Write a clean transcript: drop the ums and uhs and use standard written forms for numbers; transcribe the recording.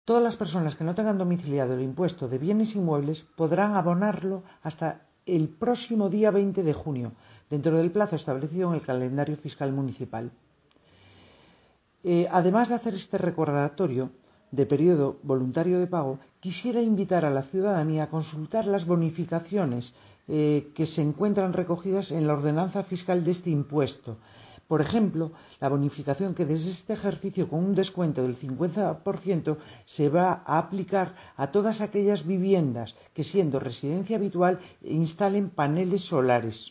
Todas las personas que no tengan domiciliado el impuesto de bienes inmuebles podrán abonarlo hasta el próximo día 20 de junio, dentro del plazo establecido en el calendario fiscal municipal. Además de hacer este recordatorio de periodo voluntario de pago, quisiera invitar a la ciudadanía a consultar las bonificaciones que se encuentran recogidas en la ordenanza fiscal de este impuesto. Por ejemplo, la bonificación que desde este ejercicio con un descuento del 50% se va a aplicar a todas aquellas viviendas que, siendo residencia habitual, instalen paneles solares.